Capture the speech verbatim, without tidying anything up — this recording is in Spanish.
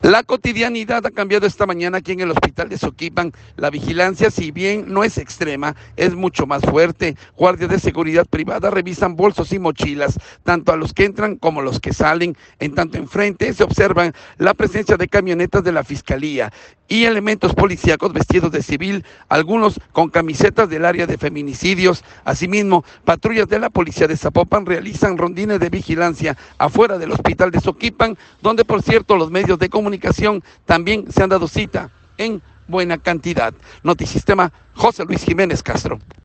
La cotidianidad ha cambiado esta mañana aquí en el hospital de Soquipan. La vigilancia, si bien no es extrema, es mucho más fuerte. Guardias de seguridad privada revisan bolsos y mochilas, tanto a los que entran como a los que salen. En tanto enfrente se observan la presencia de camionetas de la Fiscalía y elementos policíacos vestidos de civil, algunos con camisetas del área de feminicidios. Asimismo, patrullas de la policía de Zapopan realizan rondines de vigilancia afuera del hospital de Soquipan, donde por cierto los medios de comunicación también se han dado cita en buena cantidad. Notisistema, José Luis Jiménez Castro.